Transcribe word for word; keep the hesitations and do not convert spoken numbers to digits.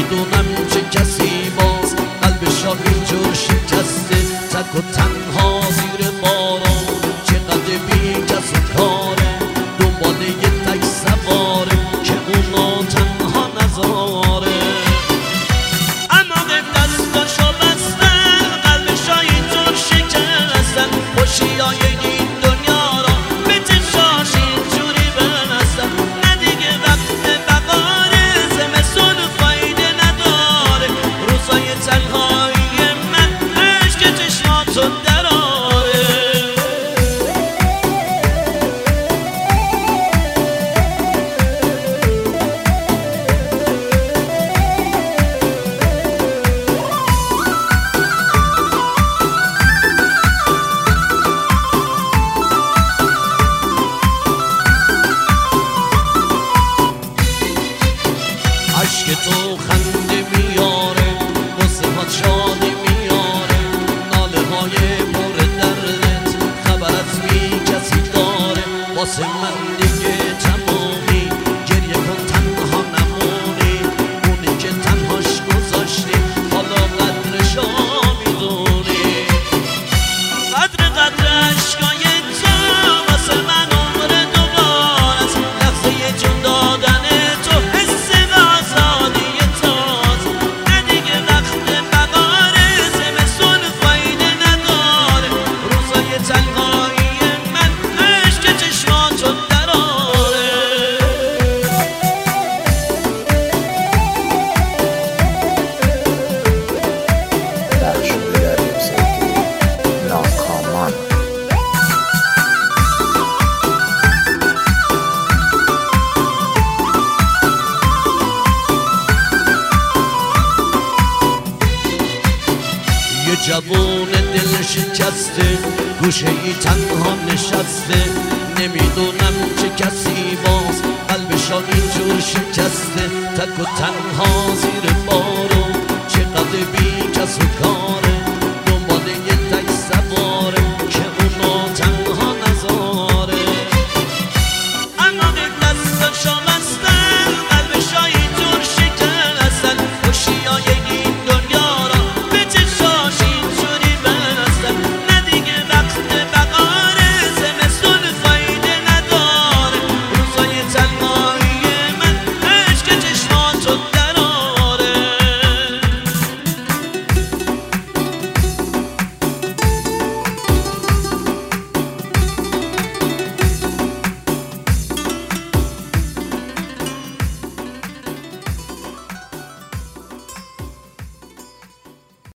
نمیدونم چه کسی باز قلبش را اینجور شکسته، تک و تنها زیر باران، چقدر بی کس و کاره، دنبال یه تک سواره که اونو تنها نذاره. اما دستاشو بستن، قلبش را اینجور شکستن، خوشی های این دنیا را به چشاش اینجوری بستن. نه دیگه وقت بقاره، زمستون فایده نداره، روزای تنهایی من عشق چشماتو دراره. عشق تو خنده میاره، واسه هات شادی میاره، ناله های پر دردت خبر از بی کسی داره. واسه من دیگه تمومی، گریه کن تنها نمونی، اونی که تنهاش گذاشتی حالا قدرشو میدونی. قدر قدر عشقای تو واسه من عمر دوباره است، لحظه جون دادن تو حس آزادی تازه. نه دیگه وقت بقاره، زمستون فایده نداره، روزای تنهایی من عشق چشماتو دراره. بخشوده در وبسایت ناکامان. یه جوون دل شکسته، گوشه ای تنها نشسته، نمیدونم چه کسی باز قلبش را اینجور شکسته، تک و تنها زیر بارون، چقدر بی کس و کاره.